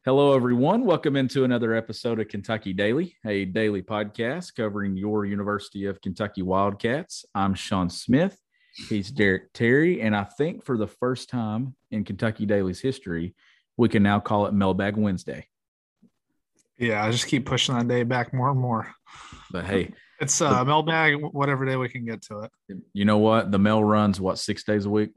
Hello, everyone. Welcome into another episode of Kentucky Daily, a daily podcast covering your University of Kentucky Wildcats. I'm Sean Smith. He's Derek Terry. And I think for the first time in Kentucky Daily's history, we can now call it Mailbag Wednesday. Yeah, I just keep pushing that day back more and more. But hey, it's mailbag, whatever day we can get to it. You know what? The mail runs, 6 days a week?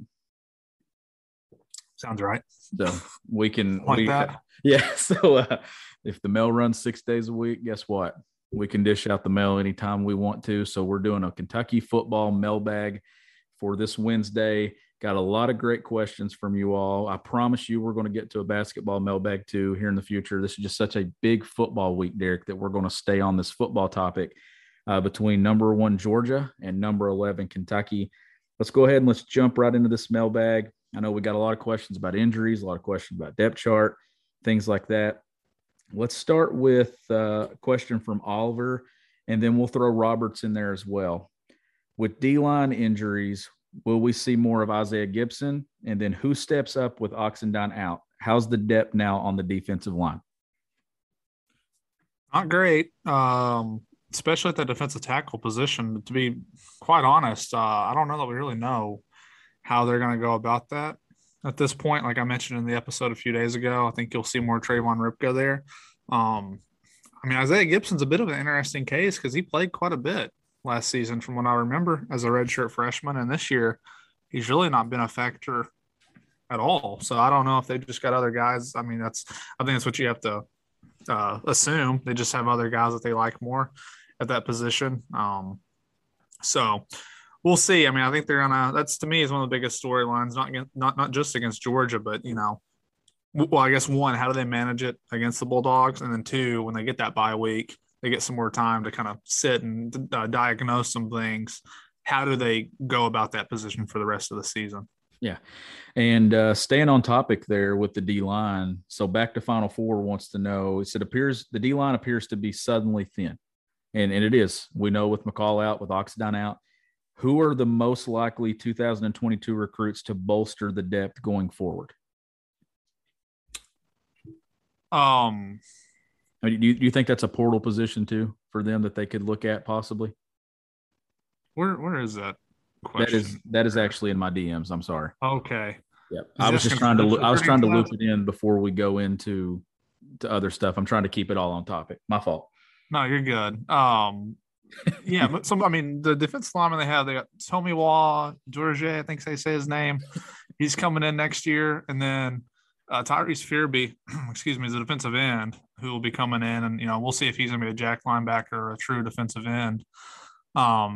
Sounds right. So we can that. Yeah. So if the mail runs 6 days a week, guess what? We can dish out the mail anytime we want to. So we're doing a Kentucky football mailbag for this Wednesday. Got a lot of great questions from you all. I promise you we're going to get to a basketball mailbag too here in the future. This is just such a big football week, Derek, that we're going to stay on this football topic between number 1 Georgia and number 11 Kentucky. Let's go ahead and let's jump right into this mailbag. I know we got a lot of questions about injuries, a lot of questions about depth chart, things like that. Let's start with a question from Oliver, and then we'll throw Roberts in there as well. With D-line injuries, will we see more of Isaiah Gibson? And then who steps up with Oxendine out? How's the depth now on the defensive line? Not great, especially at the defensive tackle position. To be quite honest, I don't know that we really know how they're going to go about that at this point. Like I mentioned in the episode a few days ago, I think you'll see more Trayvon Ripka there. Isaiah Gibson's a bit of an interesting case because he played quite a bit last season from what I remember as a redshirt freshman. And this year, he's really not been a factor at all. So I don't know if they just got other guys. I think that's what you have to assume. They just have other guys that they like more at that position. So we'll see. I think they're gonna. That's to me is one of the biggest storylines. Not just against Georgia, but I guess one, how do they manage it against the Bulldogs, and then two, when they get that bye week, they get some more time to kind of sit and diagnose some things. How do they go about that position for the rest of the season? Yeah, and staying on topic there with the D-line. So back to Final Four wants to know. It appears the D-line appears to be suddenly thin, and it is. We know with McCall out, with Oxendine out. Who are the most likely 2022 recruits to bolster the depth going forward? Do you think that's a portal position too for them that they could look at possibly? Where is that question? That is actually in my DMs. I'm sorry. Okay. Yep. I was trying to loop it in before we go into other stuff. I'm trying to keep it all on topic. My fault. No, you're good. Yeah, but the defensive lineman they got Tommy Waugh, Georgia, I think they say his name. He's coming in next year, and then Tyrese Fearby, is a defensive end who will be coming in, and we'll see if he's gonna be a jack linebacker or a true defensive end. I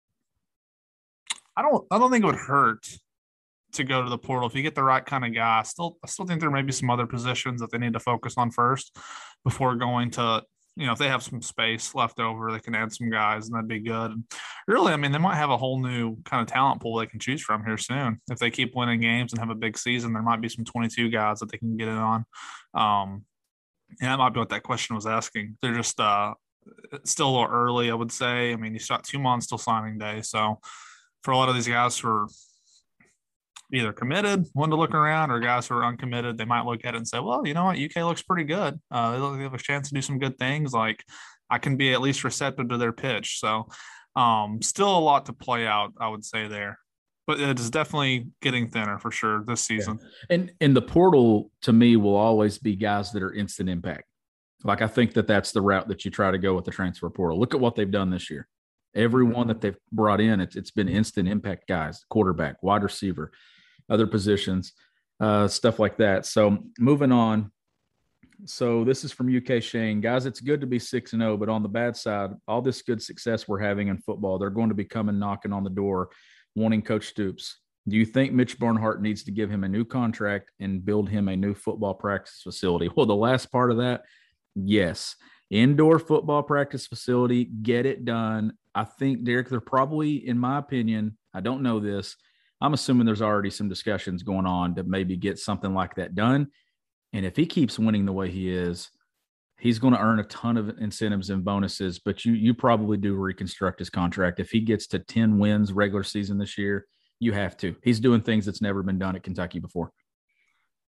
don't think it would hurt to go to the portal if you get the right kind of guy. I still think there may be some other positions that they need to focus on first before going to. If they have some space left over, they can add some guys, and that'd be good. And really, they might have a whole new kind of talent pool they can choose from here soon. If they keep winning games and have a big season, there might be some 22 guys that they can get in on. And that might be what that question was asking. They're just still a little early, I would say. You got 2 months till signing day. So for a lot of these guys who are either committed, one to look around, or guys who are uncommitted, they might look at it and say, well, you know what, UK looks pretty good. They have a chance to do some good things. Like I can be at least receptive to their pitch. So still a lot to play out, I would say there. But it is definitely getting thinner for sure this season. Yeah. And the portal, to me, will always be guys that are instant impact. Like I think that's the route that you try to go with the transfer portal. Look at what they've done this year. Everyone that they've brought in, it's been instant impact guys, quarterback, wide receiver, other positions, stuff like that. So moving on. So this is from UK Shane. Guys, it's good to be 6-0, but on the bad side, all this good success we're having in football, they're going to be coming knocking on the door wanting Coach Stoops. Do you think Mitch Barnhart needs to give him a new contract and build him a new football practice facility? Well, the last part of that, yes. Indoor football practice facility, get it done. I think, Derek, they're probably, in my opinion, I don't know this, I'm assuming there's already some discussions going on to maybe get something like that done. And if he keeps winning the way he is, he's going to earn a ton of incentives and bonuses, but you probably do reconstruct his contract. If he gets to 10 wins regular season this year, you have to. He's doing things that's never been done at Kentucky before.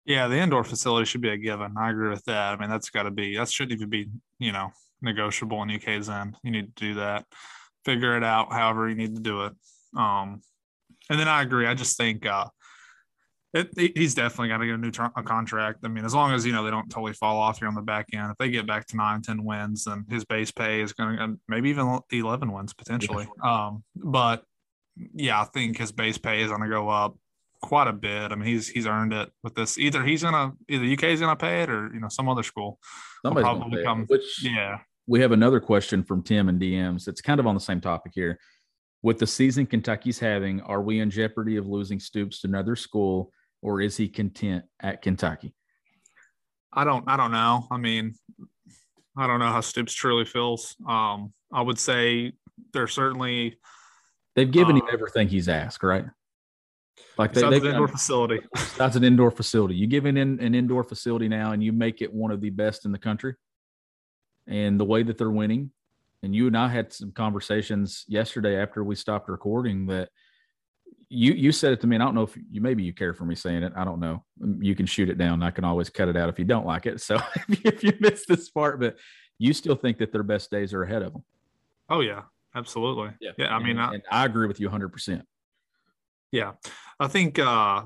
Yeah, the indoor facility should be a given. I agree with that. I mean, that shouldn't even be, negotiable in UK's end. You need to do that. Figure it out however you need to do it. And then I agree. I just think he's definitely got to get a contract. I mean, as long as, they don't totally fall off here on the back end. If they get back to 9, 10 wins, then his base pay is going to maybe even 11 wins potentially. Yeah. But yeah, I think his base pay is going to go up quite a bit. I mean, he's earned it with this. Either UK is gonna pay it, or some other school will probably come. Yeah. We have another question from Tim and DMs. It's kind of on the same topic here. With the season Kentucky's having, are we in jeopardy of losing Stoops to another school, or is he content at Kentucky? I don't know. I mean, I don't know how Stoops truly feels. I would say they've given him everything he's asked, right? Like that's an indoor facility. That's an indoor facility. You give in an indoor facility now, and you make it one of the best in the country. And the way that they're winning, and you and I had some conversations yesterday after we stopped recording that you said it to me, and I don't know if maybe you care for me saying it. I don't know. You can shoot it down. I can always cut it out if you don't like it. So if you missed this part, but you still think that their best days are ahead of them. Oh yeah, absolutely. Yeah. I mean, and I agree with you 100%. Yeah, I think. I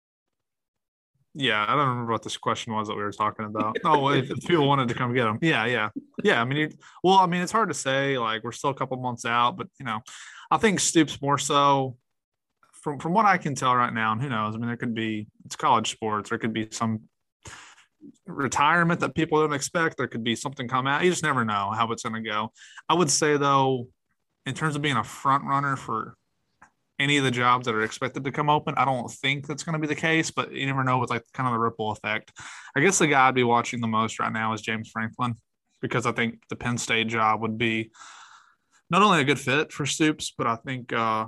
don't remember what this question was that we were talking about. Oh, if people wanted to come get them. Yeah. I mean, it's hard to say. Like, we're still a couple months out, but I think Stoops more so. From what I can tell right now, and who knows? I mean, it's college sports. There could be some retirement that people don't expect. There could be something come out. You just never know how it's going to go. I would say though, in terms of being a front runner for any of the jobs that are expected to come open, I don't think that's going to be the case, but you never know with like kind of the ripple effect. I guess the guy I'd be watching the most right now is James Franklin, because I think the Penn State job would be not only a good fit for Stoops, but I think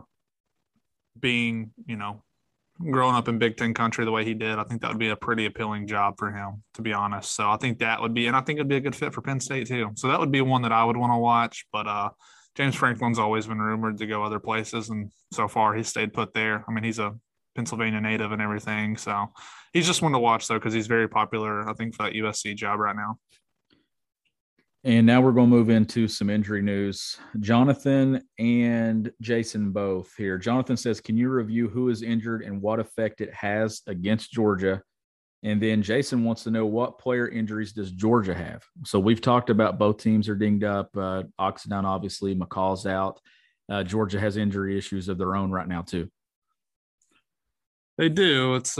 being, growing up in Big Ten country the way he did, I think that would be a pretty appealing job for him, to be honest. So I think that would be, and I think it'd be a good fit for Penn State too. So that would be one that I would want to watch, but James Franklin's always been rumored to go other places, and so far he's stayed put there. I mean, he's a Pennsylvania native and everything, so he's just one to watch though, because he's very popular, I think, for that USC job right now. And now we're going to move into some injury news. Jonathan and Jason both here. Jonathan says, can you review who is injured and what effect it has against Georgia? And then Jason wants to know, what player injuries does Georgia have? So we've talked about both teams are dinged up. Oxendine, obviously, McCall's out. Georgia has injury issues of their own right now too. They do. It's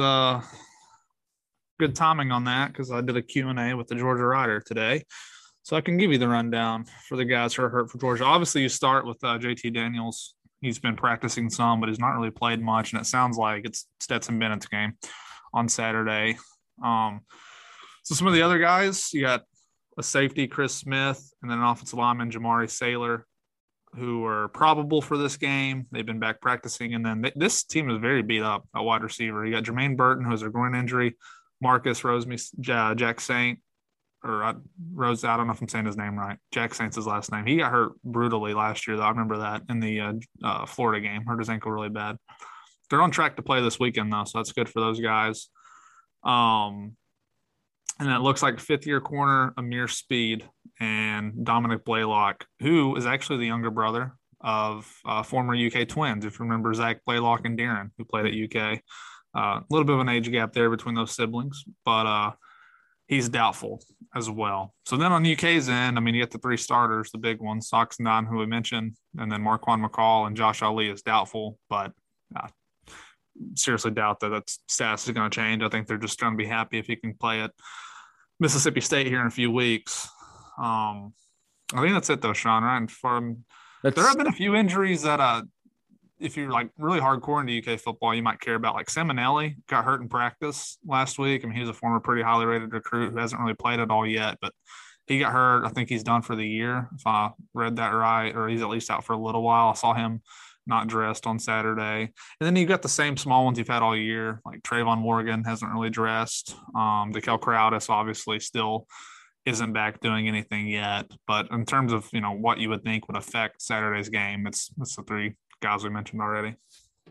good timing on that, because I did a Q&A with the Georgia writer today. So I can give you the rundown for the guys who are hurt for Georgia. Obviously, you start with JT Daniels. He's been practicing some, but he's not really played much, and it sounds like it's Stetson Bennett's game on Saturday. So some of the other guys, you got a safety, Chris Smith, and then an offensive lineman, Jamari Saylor, who are probable for this game. They've been back practicing, and then this team is very beat up at wide receiver. You got Jermaine Burton, who has a groin injury, Marcus Jack Saint, Rose, I don't know if I'm saying his name right. Jack Saint's his last name. He got hurt brutally last year, though. I remember that in the Florida game. Hurt his ankle really bad. They're on track to play this weekend, though, so that's good for those guys. And it looks like fifth-year corner Amir Speed and Dominic Blaylock, who is actually the younger brother of former UK twins, if you remember Zach Blaylock and Darren, who played at UK. A little bit of an age gap there between those siblings, but he's doubtful as well. So then on UK's end, I mean, you get the three starters, the big ones, Oxendine, who we mentioned, and then Marquand McCall and Josh Ali is doubtful, but seriously doubt that status is going to change. I think they're just going to be happy if he can play at Mississippi State here in a few weeks. I think that's it though, Sean, right? And there have been a few injuries that if you're like really hardcore into UK football, you might care about. Like Simonelli got hurt in practice last week. I mean, he was a former pretty highly rated recruit who hasn't really played at all yet, but he got hurt. I think he's done for the year, if I read that right, or he's at least out for a little while. I saw him not dressed on Saturday. And then you got the same small ones you've had all year, like Trayvon Morgan hasn't really dressed. DeKel Crowdis obviously still isn't back doing anything yet. But in terms of, what you would think would affect Saturday's game, it's the three guys we mentioned already.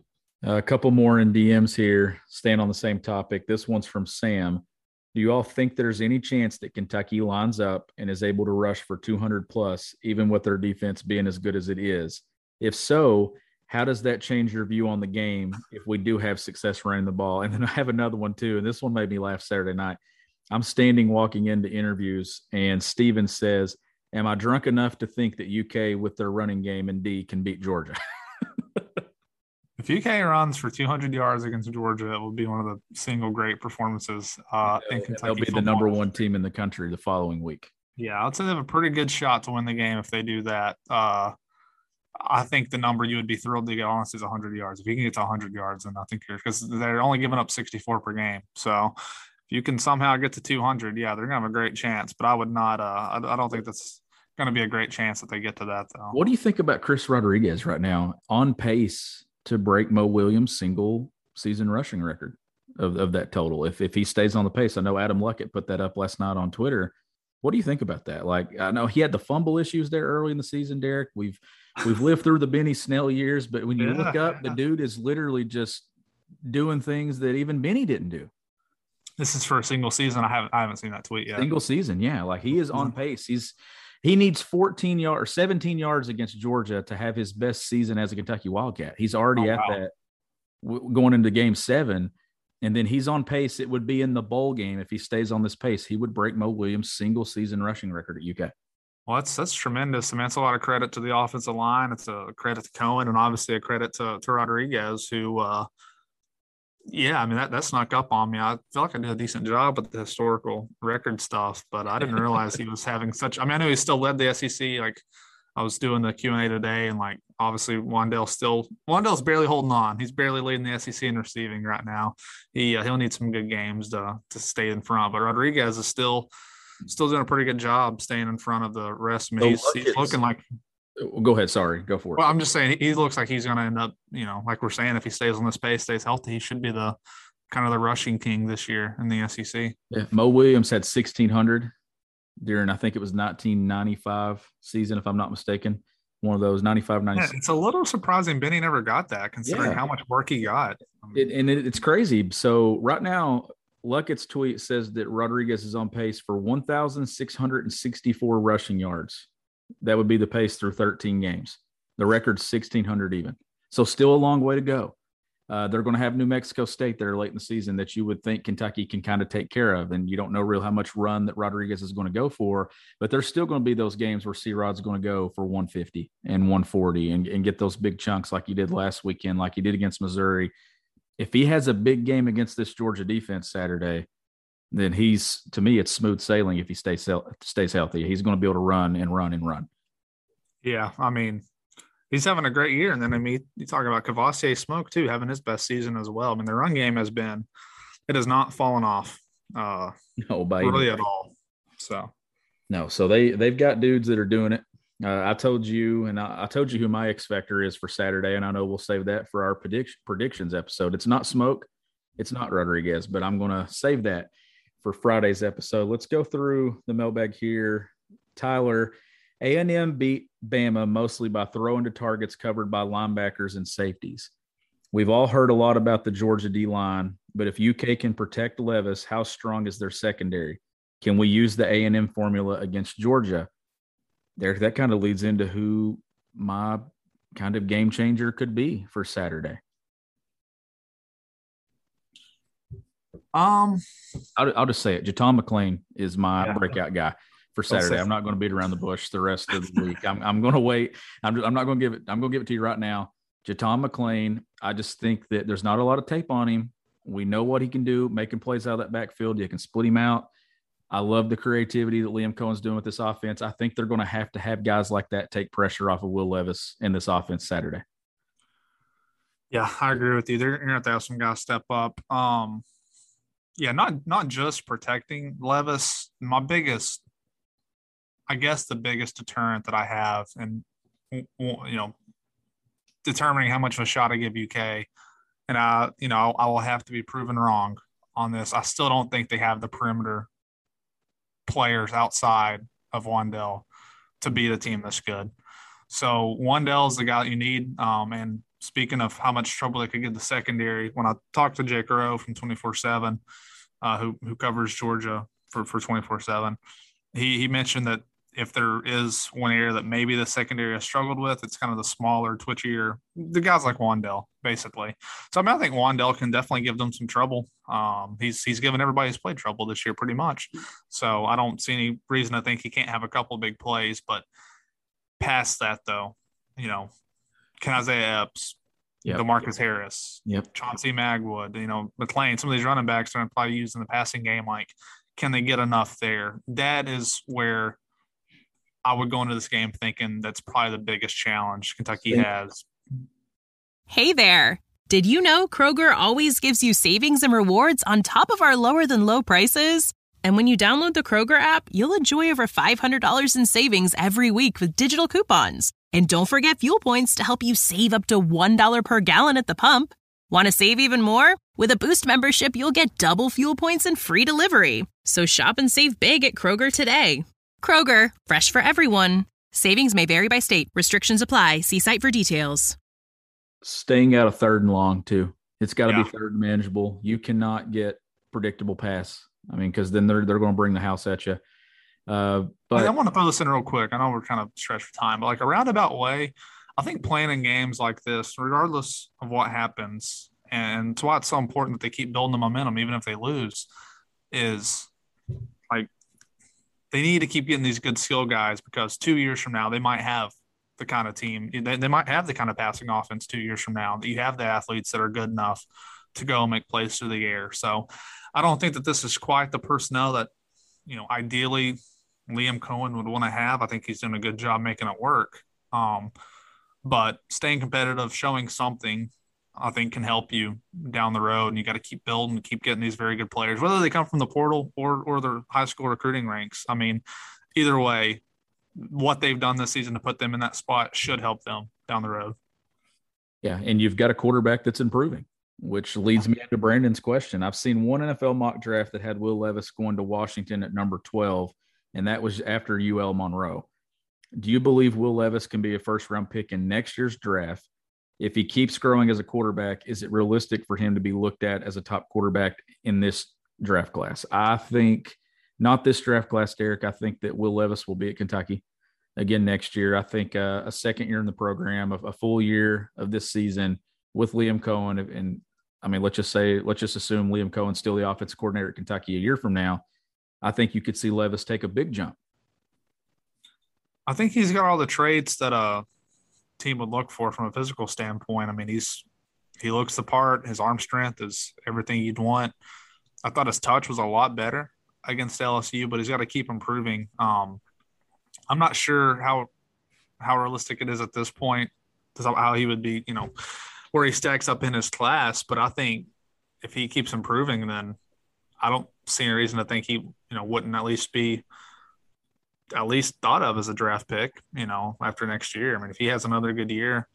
A couple more in DMs here, staying on the same topic. This one's from Sam. Do you all think there's any chance that Kentucky lines up and is able to rush for 200 plus, even with their defense being as good as it is? If so, how does that change your view on the game if we do have success running the ball? And then I have another one too, and this one made me laugh Saturday night. I'm standing walking into interviews, and Steven says, am I drunk enough to think that UK with their running game and D can beat Georgia? If UK runs for 200 yards against Georgia, it will be one of the single great performances in Kentucky. They'll be the number one team in the country the following week. Yeah, I'd say they have a pretty good shot to win the game if they do that. I think the number you would be thrilled to get, honestly, is 100 yards. If you can get to 100 yards, then I think because they're only giving up 64 per game. So if you can somehow get to 200, yeah, they're going to have a great chance. But I would not I don't think that's going to be a great chance that they get to that, though. What do you think about Chris Rodriguez right now? On pace to break Mo Williams' single season rushing record of that total. If he stays on the pace, I know Adam Luckett put that up last night on Twitter. What do you think about that? Like, I know he had the fumble issues there early in the season, Derek. We've lived through the Benny Snell years, but when you look up, the dude is literally just doing things that even Benny didn't do. This is for a single season. I haven't seen that tweet yet. Single season, yeah. Like he is on pace. He needs 14 yards or 17 yards against Georgia to have his best season as a Kentucky Wildcat. He's already that going into game 7. And then he's on pace. It would be in the bowl game. If he stays on this pace, he would break Mo Williams' single season rushing record at UK. Well, that's tremendous. I mean, it's a lot of credit to the offensive line. It's a credit to Cohen, and obviously a credit to Rodriguez, who, I mean, that snuck up on me. I feel like I did a decent job with the historical record stuff, but I didn't realize he was having such – I mean, I knew he still led the SEC. Like, I was doing the Q&A today, and, like, obviously Wandell's barely holding on. He's barely leading the SEC in receiving right now. He'll need some good games to stay in front. But Rodriguez is still doing a pretty good job staying in front of the rest. I mean, he's looking like – Go ahead. Sorry. Go for it. Well, I'm just saying he looks like he's going to end up, like we're saying, if he stays on this pace, stays healthy, he should be the kind of the rushing king this year in the SEC. Yeah, Mo Williams had 1,600 during, I think it was 1995 season, if I'm not mistaken. One of those 95, 96. Yeah, it's a little surprising Benny never got that, considering how much work he got. It's crazy. So right now, Luckett's tweet says that Rodriguez is on pace for 1,664 rushing yards. That would be the pace through 13 games. The record's 1,600 even. So still a long way to go. They're going to have New Mexico State there late in the season that you would think Kentucky can kind of take care of. And you don't know real how much run that Rodriguez is going to go for, but there's still going to be those games where C-Rod's going to go for 150 and 140 and get those big chunks like he did last weekend, like he did against Missouri. If he has a big game against this Georgia defense Saturday, then to me, it's smooth sailing if he stays healthy. He's going to be able to run and run and run. Yeah, I mean, he's having a great year. And then, I mean, you talk about Kavosiey Smoke, too, having his best season as well. I mean, the run game has not fallen off really at all. So they've got dudes that are doing it. I told you who my X factor is for Saturday, and I know we'll save that for our predictions episode. It's not Smoke, it's not Rodriguez, but I'm going to save that for Friday's episode. Let's go through the mailbag here. Tyler, A&M beat Bama mostly by throwing to targets covered by linebackers and safeties. We've all heard a lot about the Georgia D-line, but if UK can protect Levis, how strong is their secondary? Can we use the A&M formula against Georgia? That kind of leads into who my kind of game changer could be for Saturday. I'll just say it. Jaton McClain is my breakout guy for Saturday. I'm not going to beat around the bush the rest of the week. I'm going to wait. I'm not going to give it. I'm going to give it to you right now. Jaton McClain. I just think that there's not a lot of tape on him. We know what he can do, making plays out of that backfield. You can split him out. I love the creativity that Liam Cohen's doing with this offense. I think they're going to have guys like that take pressure off of Will Levis in this offense Saturday. Yeah, I agree with you. They're going to have to have some guys step up. Not just protecting Levis. The biggest deterrent that I have, and determining how much of a shot I give UK, and I will have to be proven wrong on this. I still don't think they have the perimeter players outside of Wandell to beat a team that's good. So Wandell is the guy that you need, and speaking of how much trouble they could get the secondary, when I talked to Jake Rowe from 24/7, who covers Georgia for 24/7, he mentioned that if there is one area that maybe the secondary has struggled with, it's kind of the smaller, twitchier, the guys like Wandell, basically. So I mean, I think Wandell can definitely give them some trouble. He's given everybody who's played trouble this year pretty much. So I don't see any reason to think he can't have a couple big plays. But past that, though, you know, can Isaiah Epps, DeMarcus Harris, Chauncey Magwood, McLean, some of these running backs are probably used in the passing game. Like, can they get enough there? That is where I would go into this game thinking that's probably the biggest challenge Kentucky has. Hey there. Did you know Kroger always gives you savings and rewards on top of our lower than low prices? And when you download the Kroger app, you'll enjoy over $500 in savings every week with digital coupons. And don't forget fuel points to help you save up to $1 per gallon at the pump. Want to save even more? With a Boost membership, you'll get double fuel points and free delivery. So shop and save big at Kroger today. Kroger, fresh for everyone. Savings may vary by state. Restrictions apply. See site for details. Staying out of 3rd and long, too. It's got to be 3rd and manageable. You cannot get predictable pass. I mean, because then they're going to bring the house at you. But I want to throw this in real quick. I know we're kind of stretched for time, but like a roundabout way, I think playing in games like this, regardless of what happens, and it's why it's so important that they keep building the momentum, even if they lose, is like they need to keep getting these good skill guys, because 2 years from now, they might have the kind of team, they might have the kind of passing offense 2 years from now that you have the athletes that are good enough to go and make plays through the air. So I don't think that this is quite the personnel that, ideally Liam Cohen would want to have. I think he's doing a good job making it work. But staying competitive, showing something, I think can help you down the road. And you got to keep building, keep getting these very good players, whether they come from the portal or their high school recruiting ranks. I mean, either way, what they've done this season to put them in that spot should help them down the road. Yeah, and you've got a quarterback that's improving, which leads me into Brandon's question. I've seen one NFL mock draft that had Will Levis going to Washington at number 12, and that was after UL Monroe. Do you believe Will Levis can be a first-round pick in next year's draft? If he keeps growing as a quarterback, is it realistic for him to be looked at as a top quarterback in this draft class? I think not this draft class, Derek. I think that Will Levis will be at Kentucky again next year. I think a second year in the program, a full year of this season with Liam Cohen. And I mean, let's just assume Liam Cohen's still the offensive coordinator at Kentucky a year from now. I think you could see Levis take a big jump. I think he's got all the traits that a team would look for from a physical standpoint. I mean, he looks the part. His arm strength is everything you'd want. I thought his touch was a lot better against LSU, but he's got to keep improving. I'm not sure how realistic it is at this point, how he would be, where he stacks up in his class. But I think if he keeps improving, then I don't see any reason to think he, wouldn't at least be thought of as a draft pick, after next year. I mean, if he has another good year,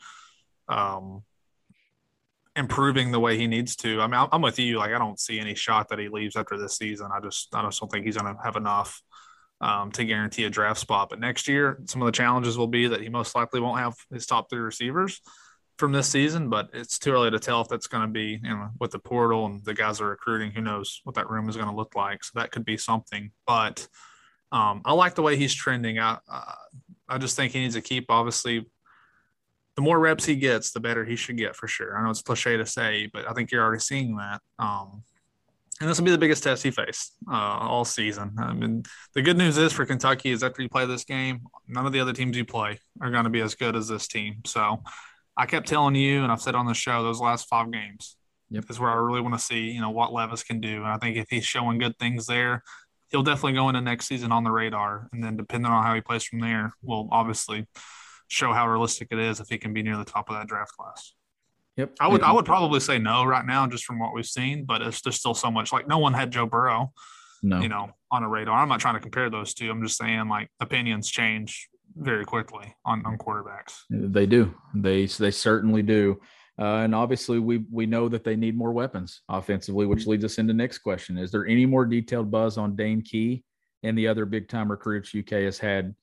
improving the way he needs to. I mean, I'm with you. Like, I don't see any shot that he leaves after this season. I just don't think he's going to have enough to guarantee a draft spot. But next year, some of the challenges will be that he most likely won't have his top 3 receivers from this season, but it's too early to tell if that's going to be, with the portal and the guys are recruiting, who knows what that room is going to look like. So that could be something, but I like the way he's trending. I just think he needs to keep, obviously, the more reps he gets, the better he should get for sure. I know it's cliche to say, but I think you're already seeing that. And this will be the biggest test he faced all season. I mean, the good news is for Kentucky is after you play this game, none of the other teams you play are going to be as good as this team. So I kept telling you, and I've said on the show, those last 5 games is where I really want to see, what Levis can do. And I think if he's showing good things there, he'll definitely go into next season on the radar. And then depending on how he plays from there, will obviously show how realistic it is if he can be near the top of that draft class. Yep. I would probably say no right now, just from what we've seen, but there's still so much. Like, no one had Joe Burrow, on a radar. I'm not trying to compare those two. I'm just saying, like, opinions change very quickly on quarterbacks. They do. They certainly do. And obviously we know that they need more weapons offensively, which leads us into the next question. Is there any more detailed buzz on Dane Key and the other big-time recruits UK has had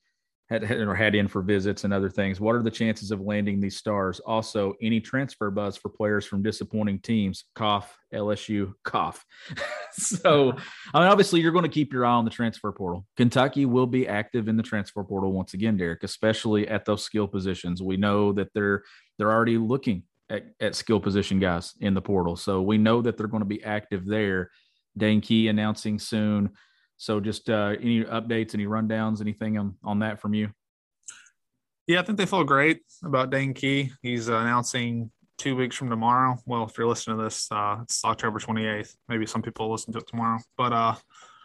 had in for visits and other things. What are the chances of landing these stars? Also, any transfer buzz for players from disappointing teams? Cough, LSU, cough. So, I mean, obviously, you're going to keep your eye on the transfer portal. Kentucky will be active in the transfer portal once again, Derek, especially at those skill positions. We know that they're already looking at skill position guys in the portal. So we know that they're going to be active there. Dane Key announcing soon. So just any updates, any rundowns, anything on that from you? Yeah, I think they feel great about Dane Key. He's announcing 2 weeks from tomorrow. Well, if you're listening to this, it's October 28th. Maybe some people will listen to it tomorrow. But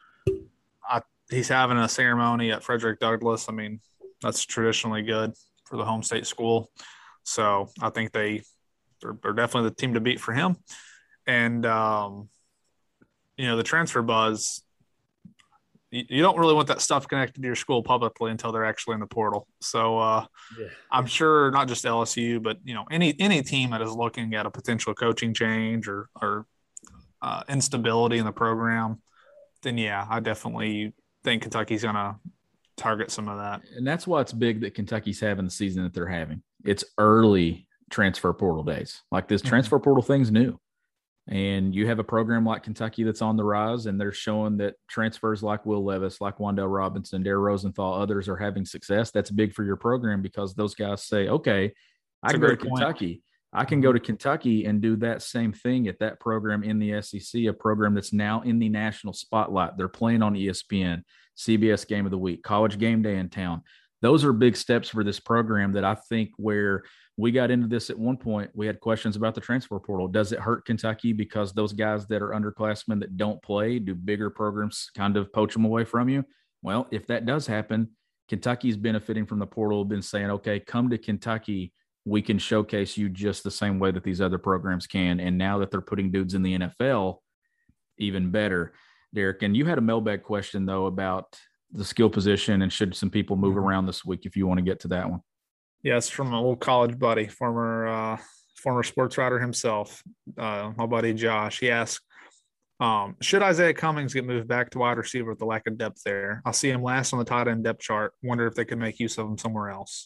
he's having a ceremony at Frederick Douglass. I mean, that's traditionally good for the home state school. So I think they're definitely the team to beat for him. And, the transfer buzz, you don't really want that stuff connected to your school publicly until they're actually in the portal. So I'm sure not just LSU, but, any team that is looking at a potential coaching change or instability in the program, then, yeah, I definitely think Kentucky's going to target some of that. And that's why it's big that Kentucky's having the season that they're having. It's early transfer portal days. Like this transfer portal thing's new. And you have a program like Kentucky that's on the rise, and they're showing that transfers like Will Levis, like Wan'Dale Robinson, Dare Rosenthal, others are having success. That's big for your program because those guys say, okay, I can go to Kentucky. I can go to Kentucky and do that same thing at that program in the SEC, a program that's now in the national spotlight. They're playing on ESPN, CBS Game of the Week, College Game Day in town. Those are big steps for this program that I think where we got into this at one point, we had questions about the transfer portal. Does it hurt Kentucky because those guys that are underclassmen that don't play, do bigger programs kind of poach them away from you? Well, if that does happen, Kentucky's benefiting from the portal, been saying, okay, come to Kentucky. We can showcase you just the same way that these other programs can. And now that they're putting dudes in the NFL, even better. Derek, and you had a mailbag question, though, about the skill position and should some people move around this week if you want to get to that one. Yes, from an old college buddy, former sports writer himself, my buddy Josh. He asked, should Isaiah Cummings get moved back to wide receiver with the lack of depth there? I see him last on the tight end depth chart. Wonder if they could make use of him somewhere else.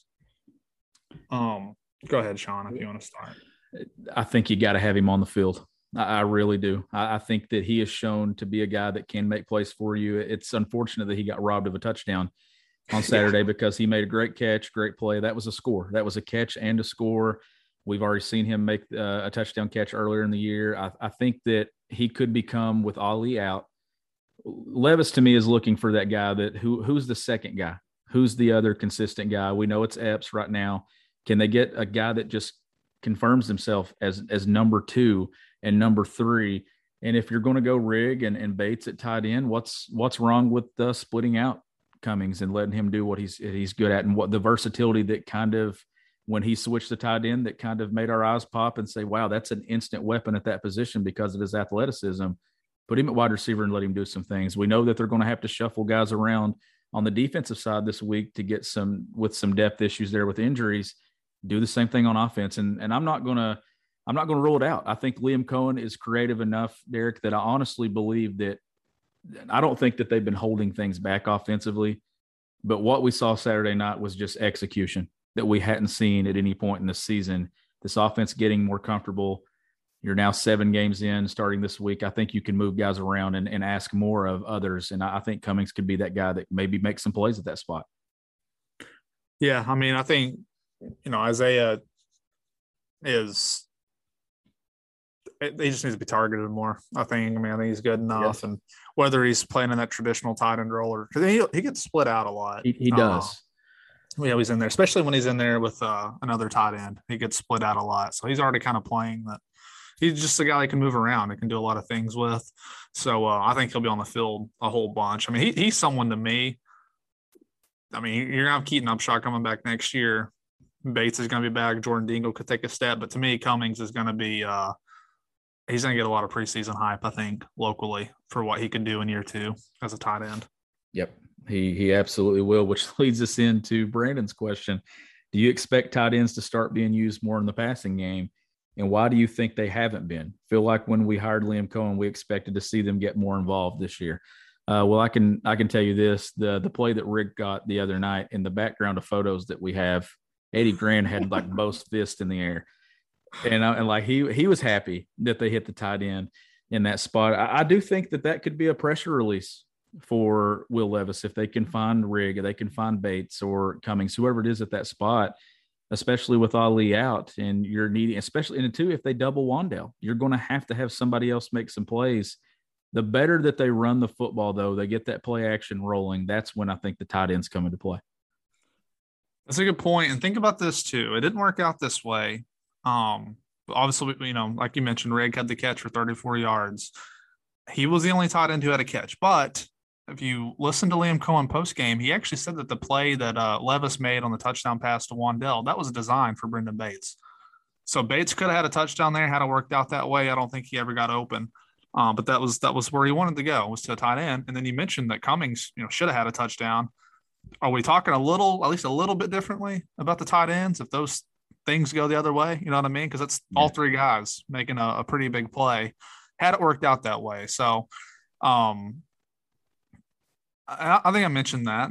Go ahead, Sean, if you want to start. I think you got to have him on the field. I really do. I think that he is shown to be a guy that can make plays for you. It's unfortunate that he got robbed of a touchdown on Saturday because he made a great catch, great play. That was a score. That was a catch and a score. We've already seen him make a touchdown catch earlier in the year. I think that he could become, with Ali out, Levis to me is looking for that guy who's the second guy? Who's the other consistent guy? We know it's Epps right now. Can they get a guy that just confirms himself as number 2 and number 3? And if you're going to go Rigg and Bates at tight end, what's wrong with splitting out Cummings and letting him do what he's good at, and what the versatility that kind of, when he switched the tight end, that kind of made our eyes pop and say, wow, that's an instant weapon at that position because of his athleticism. Put him at wide receiver and let him do some things. We know that they're going to have to shuffle guys around on the defensive side this week to get some depth issues there with injuries. Do the same thing on offense. And I'm not going to rule it out. I think Liam Cohen is creative enough, Derek, that I honestly believe that I don't think that they've been holding things back offensively, but what we saw Saturday night was just execution that we hadn't seen at any point in the season. This offense getting more comfortable. You're now 7 games in, starting this week. I think you can move guys around and ask more of others. And I think Cummings could be that guy that maybe makes some plays at that spot. Yeah, I mean, I think, Isaiah is – he just needs to be targeted more. I think he's good enough. Yes. And whether he's playing in that traditional tight end role or – because he gets split out a lot. He does. He's in there, especially when he's in there with another tight end. He gets split out a lot. So he's already kind of playing that. He's just a guy that can move around and can do a lot of things with. So I think he'll be on the field a whole bunch. I mean, he's someone to me. I mean, you're going to have Keaton Upshaw coming back next year. Bates is going to be back. Jordan Dingle could take a step. But to me, Cummings is going to be he's going to get a lot of preseason hype, I think, locally for what he could do in year 2 as a tight end. Yep, he absolutely will, which leads us into Brandon's question. Do you expect tight ends to start being used more in the passing game? And why do you think they haven't been? Feel like when we hired Liam Cohen, we expected to see them get more involved this year. Well, I can tell you this: the play that Rick got the other night, in the background of photos that we have, Eddie Grant had like both fists in the air, and like he was happy that they hit the tight end in that spot. I do think that could be a pressure release for Will Levis if they can find Rigg, or they can find Bates or Cummings, whoever it is at that spot, especially with Ali out, and you're needing, especially in two, if they double Wan'Dale, you're going to have somebody else make some plays. The better that they run the football, though, they get that play action rolling. That's when I think the tight ends come into play. That's a good point. And think about this too. It didn't work out this way. Obviously, like you mentioned, Rigg had the catch for 34 yards. He was the only tight end who had a catch. But if you listen to Liam Cohen post game, he actually said that the play that Levis made on the touchdown pass to Wan'Dale, that was designed for Brendan Bates. So Bates could have had a touchdown there had it worked out that way. I don't think he ever got open. But that was where he wanted to go, was to a tight end. And then you mentioned that Cummings, should have had a touchdown. Are we talking at least a little bit differently about the tight ends if those things go the other way? You know what I mean? Because it's all three guys making a pretty big play had it worked out that way. So I think I mentioned that,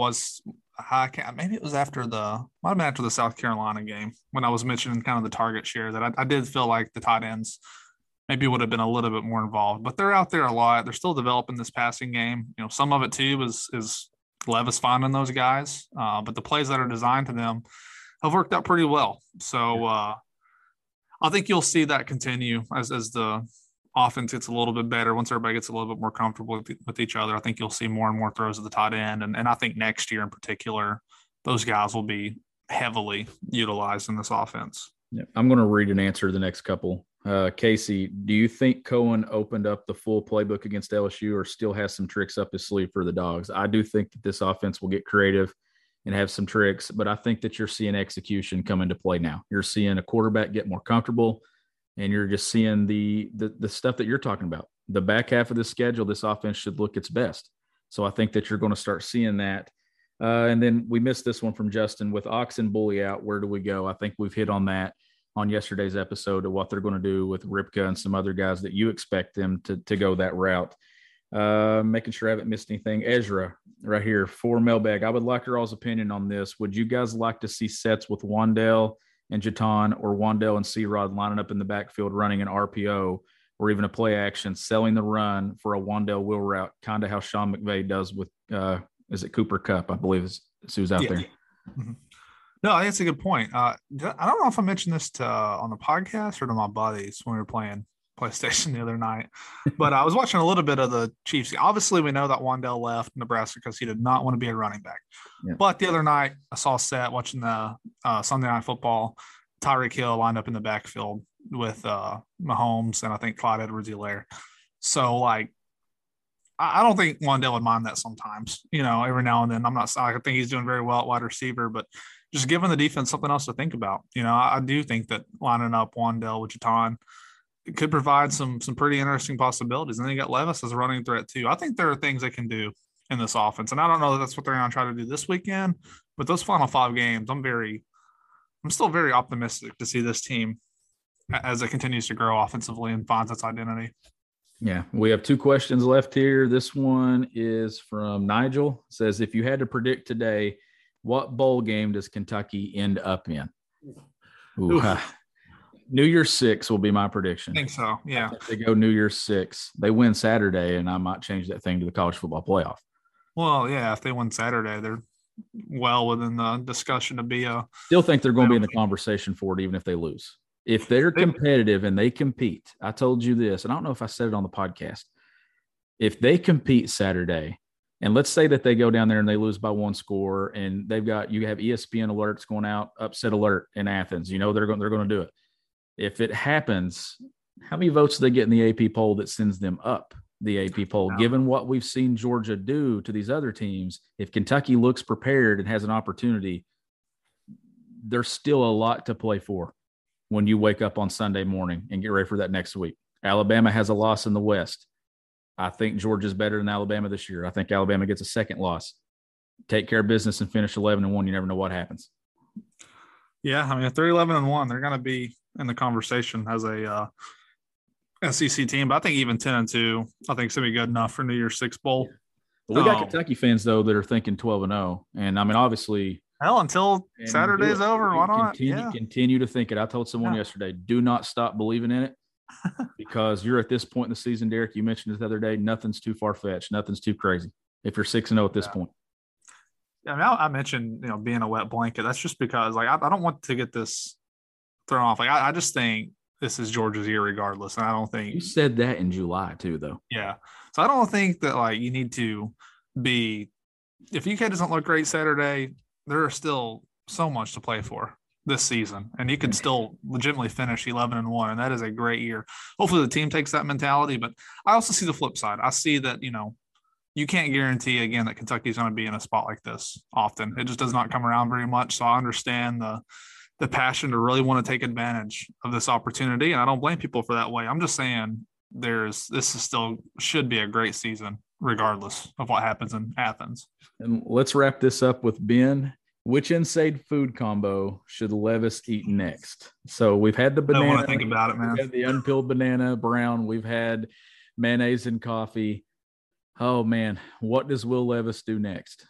that maybe it was might have been after the South Carolina game when I was mentioning kind of the target share that I did feel like the tight ends maybe would have been a little bit more involved, but they're out there a lot. They're still developing this passing game. Some of it too is Levis finding those guys, but the plays that are designed to them have worked out pretty well. So I think you'll see that continue as the offense gets a little bit better. Once everybody gets a little bit more comfortable with each other, I think you'll see more and more throws at the tight end. And I think next year in particular, those guys will be heavily utilized in this offense. Yeah, I'm going to read an answer to the next couple. Casey, do you think Cohen opened up the full playbook against LSU or still has some tricks up his sleeve for the Dogs? I do think that this offense will get creative and have some tricks, but I think that you're seeing execution come into play now. You're seeing a quarterback get more comfortable, and you're just seeing the stuff that you're talking about. The back half of the schedule, this offense should look its best. So I think that you're going to start seeing that. And then we missed this one from Justin. With Ox and Bully out, where do we go? I think we've hit on that on yesterday's episode of what they're going to do with Ripka and some other guys that you expect them to go that route. Making sure I haven't missed anything. Ezra, right here, for Mailbag. I would like your all's opinion on this. Would you guys like to see sets with Wan'Dale and Jatan, or Wan'Dale and C-Rod lining up in the backfield running an RPO or even a play action, selling the run for a Wan'Dale wheel route, kind of how Sean McVay does with, is it Cooper Kupp, I believe is who's out there. Mm-hmm. No, I think it's a good point. I don't know if I mentioned this on the podcast or to my buddies when we were playing PlayStation the other night, but I was watching a little bit of the Chiefs. Obviously, we know that Wan'Dale left Nebraska because he did not want to be a running back. Yeah. But the other night, I saw Seth watching the Sunday Night Football. Tyreek Hill lined up in the backfield with Mahomes and I think Clyde Edwards-Helaire. So, I don't think Wan'Dale would mind that sometimes, every now and then. I think he's doing very well at wide receiver, but just giving the defense something else to think about. I do think that lining up Wan'Dale with Jatan could provide some pretty interesting possibilities. And then you got Levis as a running threat too. I think there are things they can do in this offense. And I don't know that that's what they're going to try to do this weekend, but those final 5 games, I'm still very optimistic to see this team as it continues to grow offensively and finds its identity. Yeah, we have 2 questions left here. This one is from Nigel. It says, if you had to predict today, what bowl game does Kentucky end up in? New Year's 6 will be my prediction. I think so, yeah. They go New Year's 6. They win Saturday, and I might change that thing to the college football playoff. Well, yeah, if they win Saturday, they're well within the discussion to be a – Still think they're going to be in the conversation for it even if they lose. If they're competitive and they compete, I told you this, and I don't know if I said it on the podcast. If they compete Saturday, and let's say that they go down there and they lose by 1 score, and you have ESPN alerts going out, upset alert in Athens. They're going to do it. If it happens, how many votes do they get in the AP poll that sends them up the AP poll? No. Given what we've seen Georgia do to these other teams, if Kentucky looks prepared and has an opportunity, there's still a lot to play for when you wake up on Sunday morning and get ready for that next week. Alabama has a loss in the West. I think Georgia's better than Alabama this year. I think Alabama gets a second loss. Take care of business and finish 11-1. You never know what happens. Yeah, if they're 11-1, they're going to be in the conversation as a SEC team. But I think even 10-2, I think it's going to be good enough for New Year's 6 bowl. But we got Kentucky fans though that are thinking 12-0, and I mean, obviously, hell, until Saturday's over, why not? Continue to think it. I told someone yesterday, do not stop believing in it, because you're at this point in the season, Derek. You mentioned it the other day. Nothing's too far fetched. Nothing's too crazy. If you're 6-0 at this point. I mean, I mentioned being a wet blanket. That's just because I don't want to get this thrown off. I just think this is Georgia's year regardless, and I don't think you said that in July too, though. Yeah, so I don't think that you need to be. If UK doesn't look great Saturday, there are still so much to play for this season, and you could still legitimately finish 11-1, and that is a great year. Hopefully, the team takes that mentality. But I also see the flip side. I see that you can't guarantee again that Kentucky's going to be in a spot like this often. It just does not come around very much. So I understand the passion to really want to take advantage of this opportunity, and I don't blame people for that way. I'm just saying this is still should be a great season regardless of what happens in Athens. And let's wrap this up with Ben. Which inside food combo should Levis eat next? So we've had the banana. I don't want to think about it, man. We've had the unpeeled banana brown. We've had mayonnaise and coffee. Oh man, what does Will Levis do next?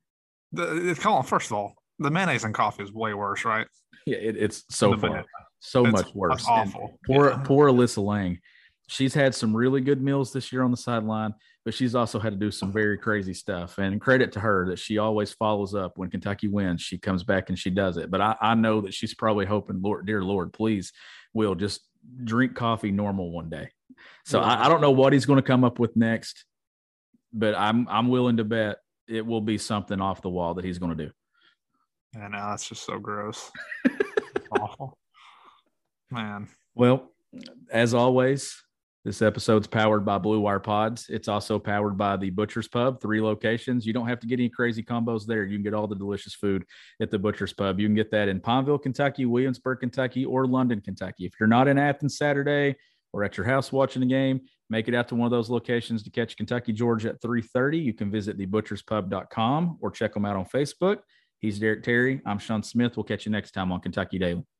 First of all, the mayonnaise and coffee is way worse, right? Yeah, it's so much worse. That's awful. Poor Alyssa Lang. She's had some really good meals this year on the sideline, but she's also had to do some very crazy stuff. And credit to her that she always follows up when Kentucky wins. She comes back and she does it. But I know that she's probably hoping, dear Lord, please, Will, just drink coffee normal one day. So I don't know what he's going to come up with next, but I'm willing to bet it will be something off the wall that he's going to do. Yeah, no, that's just so gross. Awful. Man. Well, as always, this episode's powered by Blue Wire Pods. It's also powered by the Butcher's Pub, 3 locations. You don't have to get any crazy combos there. You can get all the delicious food at the Butcher's Pub. You can get that in Pineville, Kentucky, Williamsburg, Kentucky, or London, Kentucky. If you're not in Athens Saturday or at your house watching the game, make it out to one of those locations to catch Kentucky, Georgia at 3:30. You can visit thebutcherspub.com or check them out on Facebook. He's Derek Terry. I'm Sean Smith. We'll catch you next time on Kentucky Daily.